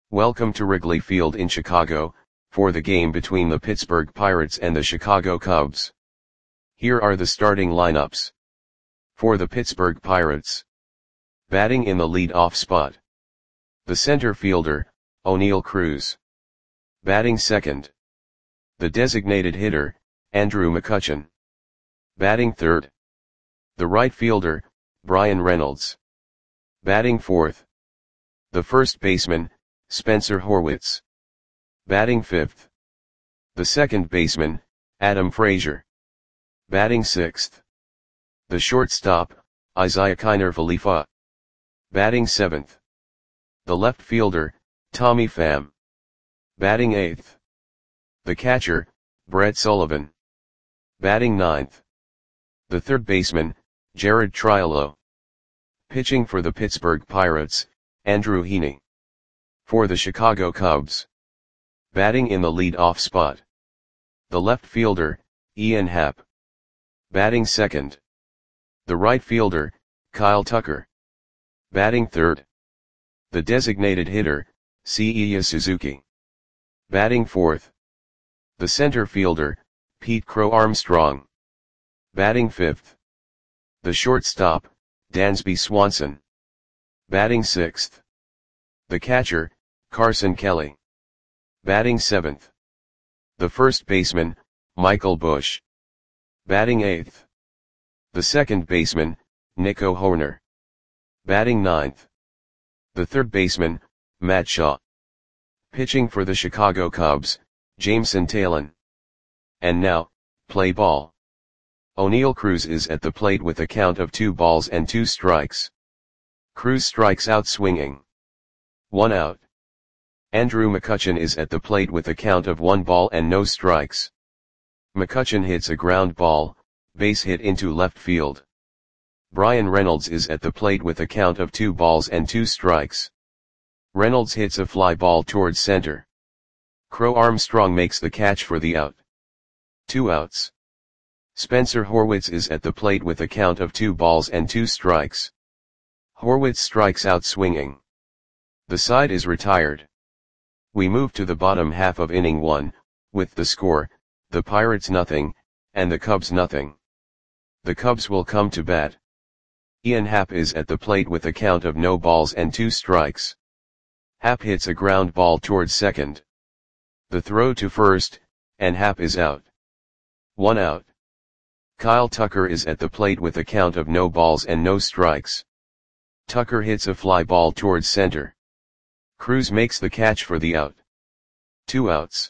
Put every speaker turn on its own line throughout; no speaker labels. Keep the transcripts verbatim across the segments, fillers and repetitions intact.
Welcome to Wrigley Field in Chicago, for the game between the Pittsburgh Pirates and the Chicago Cubs. Here are the starting lineups. For the Pittsburgh Pirates. Batting in the lead-off spot. The center fielder, Oneil Cruz. Batting second. The designated hitter, Andrew McCutchen. Batting third. The right fielder, Bryan Reynolds. Batting fourth. The first baseman, Spencer Horwitz. Batting fifth. The second baseman, Adam Frazier. Batting sixth. The shortstop, Isiah Kiner-Falefa. Batting seventh. The left fielder, Tommy Pham. Batting eighth. The catcher, Brett Sullivan. Batting ninth. The third baseman, Jared Triolo. Pitching for the Pittsburgh Pirates, Andrew Heaney. For the Chicago Cubs. Batting in the lead-off spot. The left fielder, Ian Happ. Batting second. The right fielder, Kyle Tucker. Batting third. The designated hitter, Seiya Suzuki. Batting fourth. The center fielder, Pete Crow Armstrong. Batting fifth. The shortstop, Dansby Swanson. Batting sixth. The catcher, Carson Kelly. Batting seventh. The first baseman, Michael Busch. Batting eighth. The second baseman, Nico Hoerner. Batting ninth. The third baseman, Matt Shaw. Pitching for the Chicago Cubs, Jameson Taillon. And now, play ball. Oneil Cruz is at the plate with a count of two balls and two strikes. Cruz strikes out swinging. One out. Andrew McCutchen is at the plate with a count of one ball and no strikes. McCutchen hits a ground ball, base hit into left field. Bryan Reynolds is at the plate with a count of two balls and two strikes. Reynolds hits a fly ball towards center. Crow Armstrong makes the catch for the out. Two outs. Spencer Horwitz is at the plate with a count of two balls and two strikes. Horwitz strikes out swinging. The side is retired. We move to the bottom half of inning one, with the score, the Pirates nothing, and the Cubs nothing. The Cubs will come to bat. Ian Happ is at the plate with a count of no balls and two strikes. Happ hits a ground ball towards second. The throw to first, and Happ is out. One out. Kyle Tucker is at the plate with a count of no balls and no strikes. Tucker hits a fly ball towards center. Cruz makes the catch for the out. Two outs.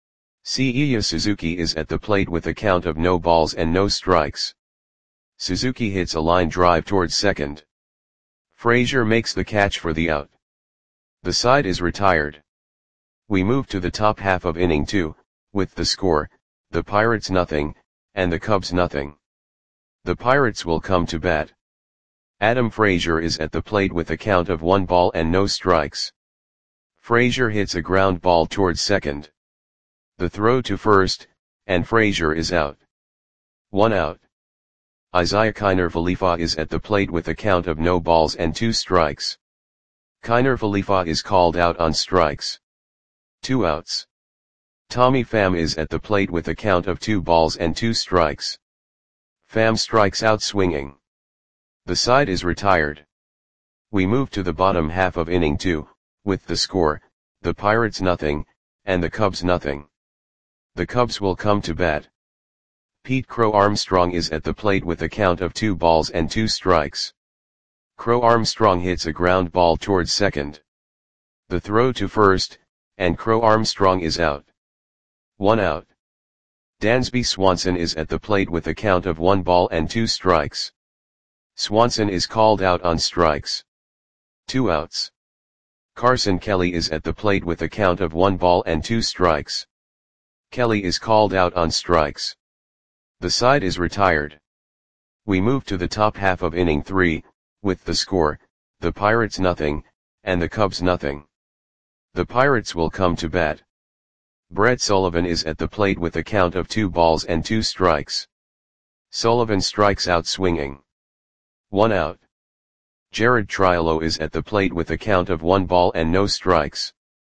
Seiya Suzuki is at the plate with a count of no balls and no strikes. Suzuki hits a line drive towards second. Frazier makes the catch for the out. The side is retired. We move to the top half of inning two, with the score, the Pirates nothing, and the Cubs nothing. The Pirates will come to bat. Adam Frazier is at the plate with a count of one ball and no strikes. Frazier hits a ground ball towards second. The throw to first, and Frazier is out. One out. Isiah Kiner-Falefa is at the plate with a count of no balls and two strikes. Kiner-Falefa is called out on strikes. Two outs. Tommy Pham is at the plate with a count of two balls and two strikes. Pham strikes out swinging. The side is retired. We move to the bottom half of inning two, with the score, the Pirates nothing, and the Cubs nothing. The Cubs will come to bat. Pete Crow Armstrong is at the plate with a count of two balls and two strikes. Crow Armstrong hits a ground ball towards second. The throw to first, and Crow Armstrong is out. One out. Dansby Swanson is at the plate with a count of one ball and two strikes. Swanson is called out on strikes. Two outs. Carson Kelly is at the plate with a count of one ball and two strikes. Kelly is called out on strikes. The side is retired. We move to the top half of inning three, with the score, the Pirates nothing, and the Cubs nothing. The Pirates will come to bat. Brett Sullivan is at the plate with a count of two balls and two strikes. Sullivan strikes out swinging. One out. Jared Triolo is at the plate with a count of one ball and no strikes.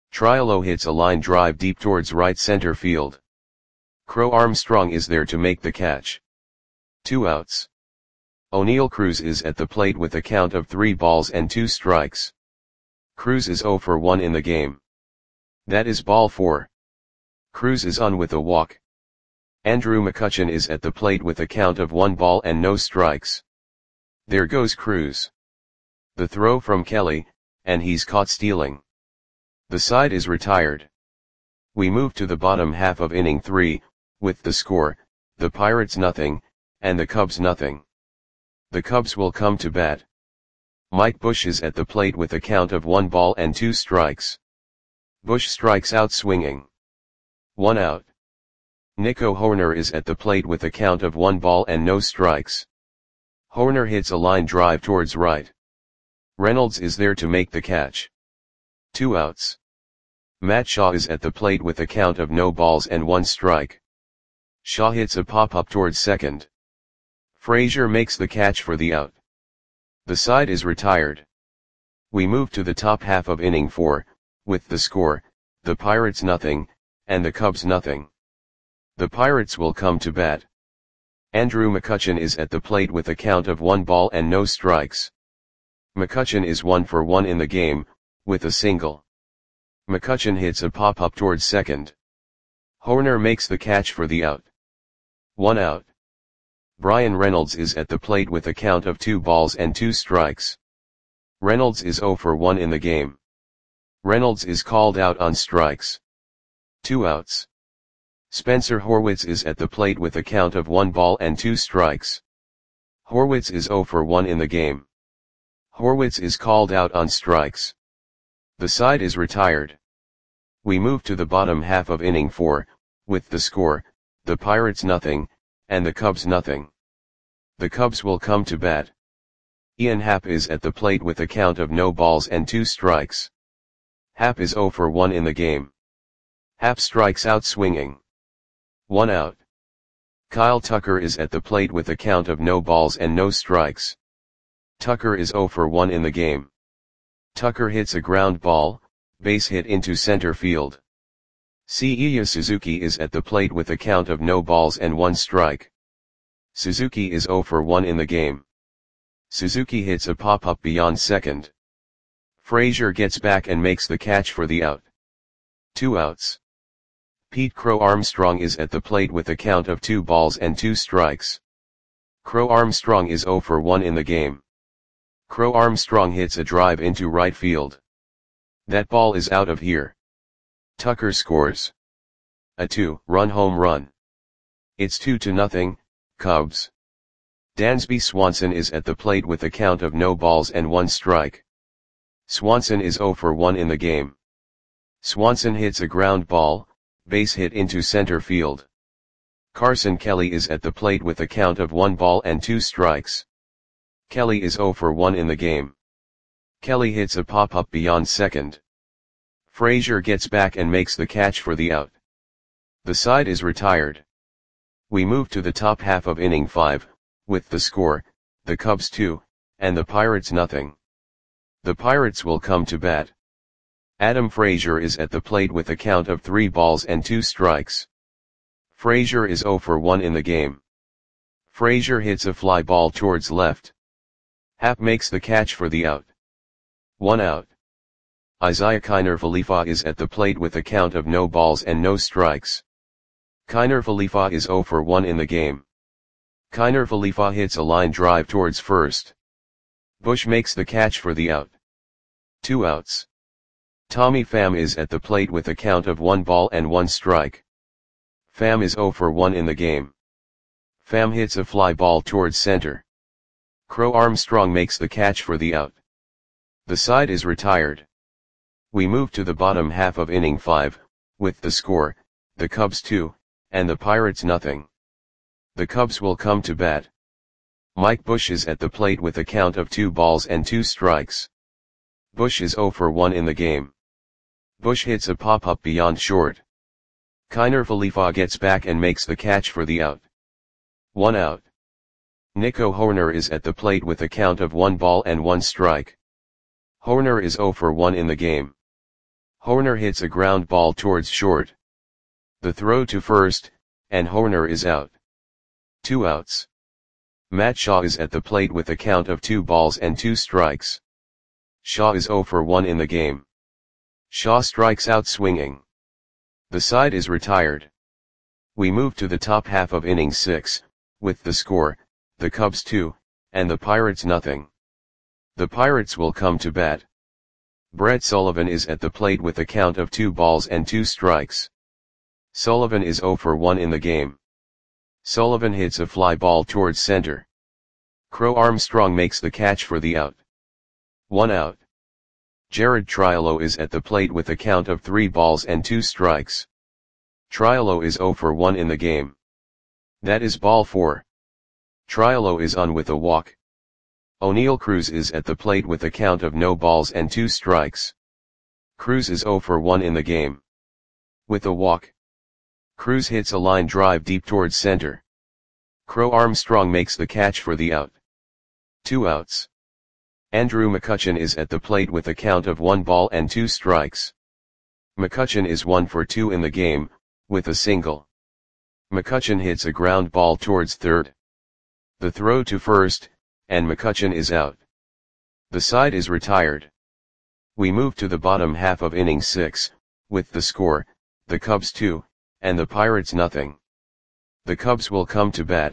Triolo hits a line drive deep towards right center field. Crow Armstrong is there to make the catch. Two outs. Oneil Cruz is at the plate with a count of three balls and two strikes. Cruz is oh for one in the game. That is ball four. Cruz is on with a walk. Andrew McCutchen is at the plate with a count of one ball and no strikes. There goes Cruz. The throw from Kelly, and he's caught stealing. The side is retired. We move to the bottom half of inning three, with the score, the Pirates nothing, and the Cubs nothing. The Cubs will come to bat. Mike Bush is at the plate with a count of one ball and two strikes. Bush strikes out swinging. One out. Nico Hoerner is at the plate with a count of one ball and no strikes. Hoerner hits a line drive towards right. Reynolds is there to make the catch. Two outs. Matt Shaw is at the plate with a count of no balls and one strike. Shaw hits a pop-up towards second. Frazier makes the catch for the out. The side is retired. We move to the top half of inning four, with the score, the Pirates nothing, and the Cubs nothing. The Pirates will come to bat. Andrew McCutchen is at the plate with a count of one ball and no strikes. McCutchen is one for one in the game, with a single. McCutchen hits a pop-up towards second. Hoerner makes the catch for the out. One out. Bryan Reynolds is at the plate with a count of two balls and two strikes. Reynolds is oh for one in the game. Reynolds is called out on strikes. Two outs. Spencer Horwitz is at the plate with a count of one ball and two strikes. Horwitz is oh for one in the game. Horwitz is called out on strikes. The side is retired. We move to the bottom half of inning four, with the score, the Pirates nothing, and the Cubs nothing. The Cubs will come to bat. Ian Happ is at the plate with a count of no balls and two strikes. Happ is oh for one in the game. Happ strikes out swinging. One out. Kyle Tucker is at the plate with a count of no balls and no strikes. Tucker is oh for one in the game. Tucker hits a ground ball, base hit into center field. Seiya Suzuki is at the plate with a count of no balls and one strike. Suzuki is oh for one in the game. Suzuki hits a pop-up beyond second. Frazier gets back and makes the catch for the out. Two outs. Pete Crow Armstrong is at the plate with a count of two balls and two strikes. Crow Armstrong is oh for one in the game. Crow Armstrong hits a drive into right field. That ball is out of here. Tucker scores a two-run home run. It's two to nothing, Cubs. Dansby Swanson is at the plate with a count of no balls and one strike. Swanson is oh for one in the game. Swanson hits a ground ball, base hit into center field. Carson Kelly is at the plate with a count of one ball and two strikes. Kelly is oh for one in the game. Kelly hits a pop-up beyond second. Frazier gets back and makes the catch for the out. The side is retired. We move to the top half of inning five, with the score, the Cubs two, and the Pirates nothing. The Pirates will come to bat. Adam Frazier is at the plate with a count of three balls and two strikes. Frazier is oh for one in the game. Frazier hits a fly ball towards left. Happ makes the catch for the out. One out. Isaiah Kiner Falefa is at the plate with a count of no balls and no strikes. Kiner Falefa is oh for one in the game. Kiner Falefa hits a line drive towards first. Bush makes the catch for the out. Two outs. Tommy Pham is at the plate with a count of one ball and one strike. Pham is oh for one in the game. Pham hits a fly ball towards center. Crow Armstrong makes the catch for the out. The side is retired. We move to the bottom half of inning five, with the score, the Cubs two, and the Pirates nothing. The Cubs will come to bat. Mike Bush is at the plate with a count of two balls and two strikes. Bush is oh for one in the game. Bush hits a pop-up beyond short. Kiner Falefa gets back and makes the catch for the out. One out. Nico Hoerner is at the plate with a count of one ball and one strike. Hoerner is oh for one in the game. Horner hits a ground ball towards short. The throw to first, and Horner is out. Two outs. Matt Shaw is at the plate with a count of two balls and two strikes. Shaw is oh for one in the game. Shaw strikes out swinging. The side is retired. We move to the top half of inning six, with the score, the Cubs two, and the Pirates nothing. The Pirates will come to bat. Brett Sullivan is at the plate with a count of two balls and two strikes. Sullivan is oh for one in the game. Sullivan hits a fly ball towards center. Crow Armstrong makes the catch for the out. One out. Jared Triolo is at the plate with a count of three balls and two strikes. Triolo is oh for one in the game. That is ball four. Triolo is on with a walk. O'Neill Cruz is at the plate with a count of no balls and two strikes. Cruz is oh for one in the game. With a walk. Cruz hits a line drive deep towards center. Crow Armstrong makes the catch for the out. Two outs. Andrew McCutchen is at the plate with a count of one ball and two strikes. McCutchen is one for two in the game, with a single. McCutchen hits a ground ball towards third. The throw to first, and McCutchen is out. The side is retired. We move to the bottom half of inning six, with the score, the Cubs two, and the Pirates nothing. The Cubs will come to bat.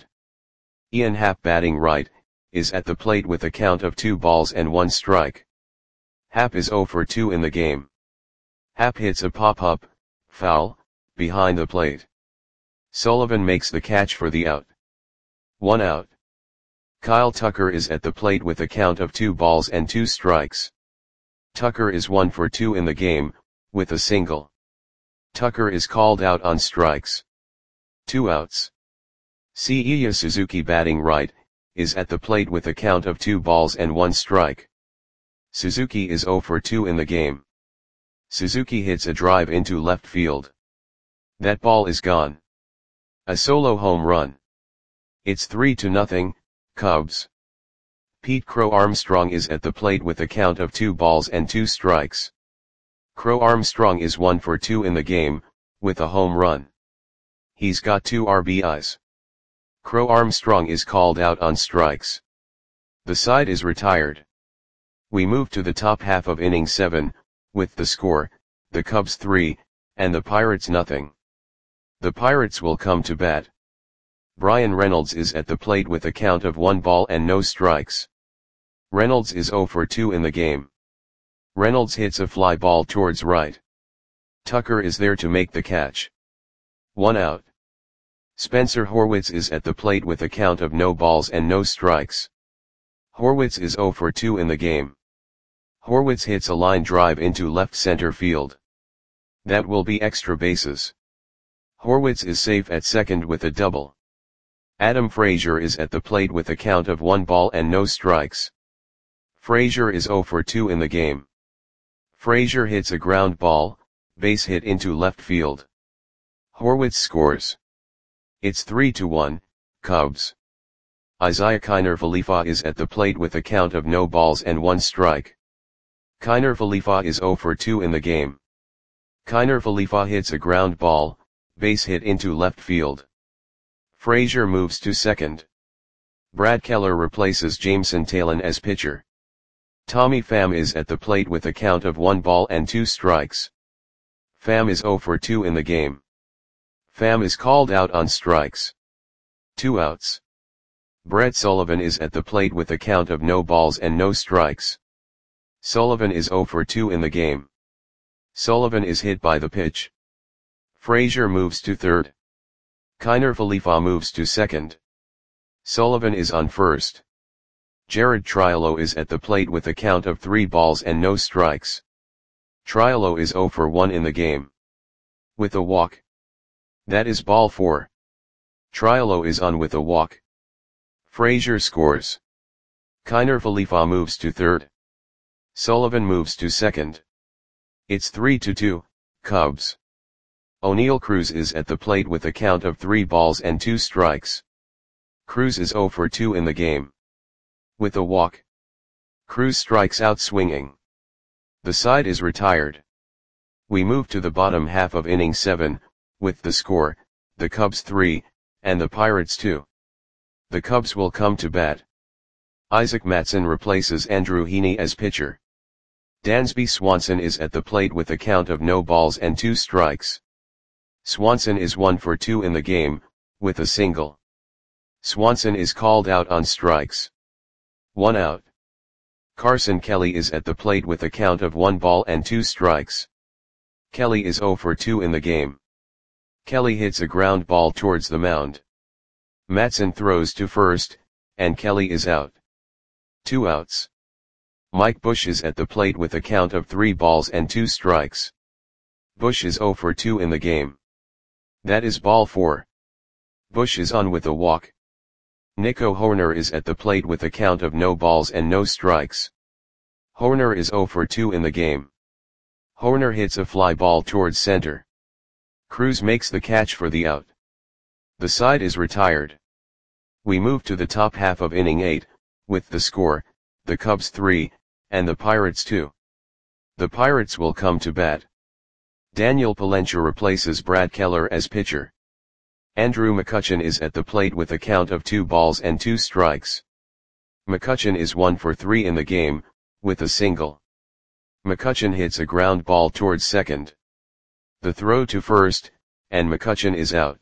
Ian Happ, batting right, is at the plate with a count of two balls and one strike. Happ is oh for two in the game. Happ hits a pop-up, foul, behind the plate. Sullivan makes the catch for the out. One out. Kyle Tucker is at the plate with a count of two balls and two strikes. Tucker is one for two in the game, with a single. Tucker is called out on strikes. Two outs. Seiya Suzuki, batting right, is at the plate with a count of two balls and one strike. Suzuki is oh for two in the game. Suzuki hits a drive into left field. That ball is gone. A solo home run. It's three to nothing, Cubs. Pete Crow Armstrong is at the plate with a count of two balls and two strikes. Crow Armstrong is one for two in the game, with a home run. He's got two R B Is. Crow Armstrong is called out on strikes. The side is retired. We move to the top half of inning seven, with the score, the Cubs three, and the Pirates nothing. The Pirates will come to bat. Brian Reynolds is at the plate with a count of one ball and no strikes. Reynolds is oh for two in the game. Reynolds hits a fly ball towards right. Tucker is there to make the catch. One out. Spencer Horwitz is at the plate with a count of no balls and no strikes. Horwitz is oh for two in the game. Horwitz hits a line drive into left center field. That will be extra bases. Horwitz is safe at second with a double. Adam Frazier is at the plate with a count of one ball and no strikes. Frazier is oh for two in the game. Frazier hits a ground ball, base hit into left field. Horwitz scores. It's three to one, Cubs. Isaiah Kiner Falefa is at the plate with a count of no balls and one strike. Kiner Falefa is oh for two in the game. Kiner Falefa hits a ground ball, base hit into left field. Frazier moves to second. Brad Keller replaces Jameson Taillon as pitcher. Tommy Pham is at the plate with a count of one ball and two strikes. Pham is oh for two in the game. Pham is called out on strikes. Two outs. Brett Sullivan is at the plate with a count of no balls and no strikes. Sullivan is oh for two in the game. Sullivan is hit by the pitch. Frazier moves to third. Kiner Falefa moves to second. Sullivan is on first. Jared Triolo is at the plate with a count of three balls and no strikes. Triolo is oh for one in the game. With a walk. That is ball four. Triolo is on with a walk. Frazier scores. Kiner Falefa moves to third. Sullivan moves to second. It's three to two, Cubs. O'Neill Cruz is at the plate with a count of three balls and two strikes. Cruz is oh for two in the game. With a walk. Cruz strikes out swinging. The side is retired. We move to the bottom half of inning seven, with the score, the Cubs three, and the Pirates two. The Cubs will come to bat. Isaac Matson replaces Andrew Heaney as pitcher. Dansby Swanson is at the plate with a count of no balls and two strikes. Swanson is one for two in the game, with a single. Swanson is called out on strikes. One out. Carson Kelly is at the plate with a count of one ball and two strikes. Kelly is zero for two in the game. Kelly hits a ground ball towards the mound. Matson throws to first, and Kelly is out. Two outs. Mike Bush is at the plate with a count of three balls and two strikes. Bush is zero for two in the game. That is ball four. Bush is on with a walk. Nico Hoerner is at the plate with a count of no balls and no strikes. Hoerner is zero for two in the game. Hoerner hits a fly ball towards center. Cruz makes the catch for the out. The side is retired. We move to the top half of inning eight, with the score, the Cubs three, and the Pirates two. The Pirates will come to bat. Daniel Palencia replaces Brad Keller as pitcher. Andrew McCutchen is at the plate with a count of two balls and two strikes. McCutchen is one for three in the game, with a single. McCutchen hits a ground ball towards second. The throw to first, and McCutchen is out.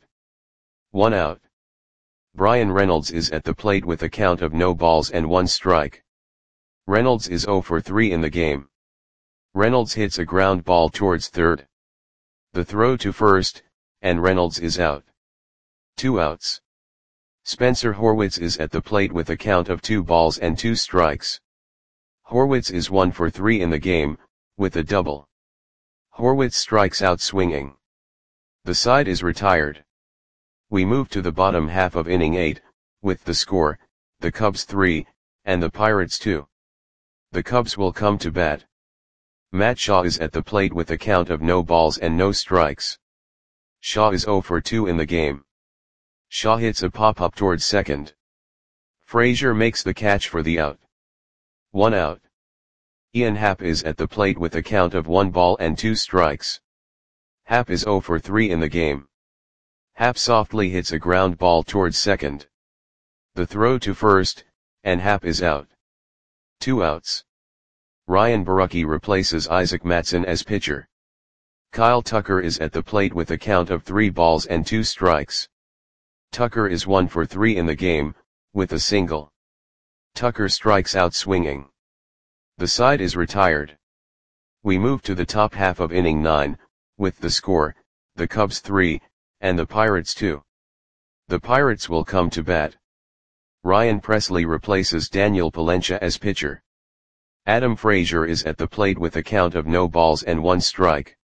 One out. Brian Reynolds is at the plate with a count of no balls and one strike. Reynolds is zero for three in the game. Reynolds hits a ground ball towards third. The throw to first, and Reynolds is out. Two outs. Spencer Horwitz is at the plate with a count of two balls and two strikes. Horwitz is one for three in the game, with a double. Horwitz strikes out swinging. The side is retired. We move to the bottom half of inning eight, with the score, the Cubs three, and the Pirates two. The Cubs will come to bat. Matt Shaw is at the plate with a count of no balls and no strikes. Shaw is zero for two in the game. Shaw hits a pop-up towards second. Frazier makes the catch for the out. One out. Ian Happ is at the plate with a count of one ball and two strikes. Happ is zero for three in the game. Happ softly hits a ground ball towards second. The throw to first, and Happ is out. Two outs. Ryan Borucki replaces Isaac Matson as pitcher. Kyle Tucker is at the plate with a count of three balls and two strikes. Tucker is one for three in the game, with a single. Tucker strikes out swinging. The side is retired. We move to the top half of inning nine, with the score, the Cubs three, and the Pirates two. The Pirates will come to bat. Ryan Presley replaces Daniel Palencia as pitcher. Adam Frazier is at the plate with a count of no balls and one strike.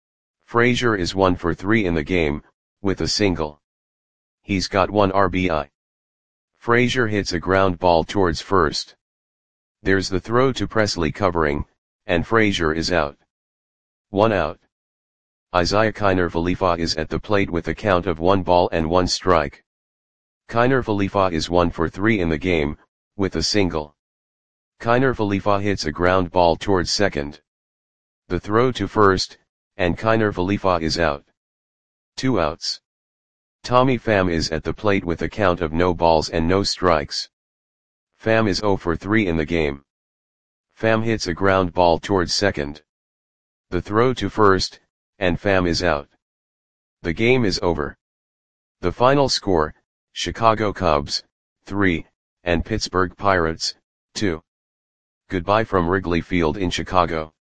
Frazier is one for three in the game, with a single. He's got one R B I. Frazier hits a ground ball towards first. There's the throw to Presley covering, and Frazier is out. One out. Isaiah Kiner Falefa is at the plate with a count of one ball and one strike. Kiner Falefa is one for three in the game, with a single. Kiner Falefa hits a ground ball towards second. The throw to first, and Kiner Falefa is out. Two outs. Tommy Pham is at the plate with a count of no balls and no strikes. Pham is zero for three in the game. Pham hits a ground ball towards second. The throw to first, and Pham is out. The game is over. The final score, Chicago Cubs, three, and Pittsburgh Pirates, two. Goodbye from Wrigley Field in Chicago.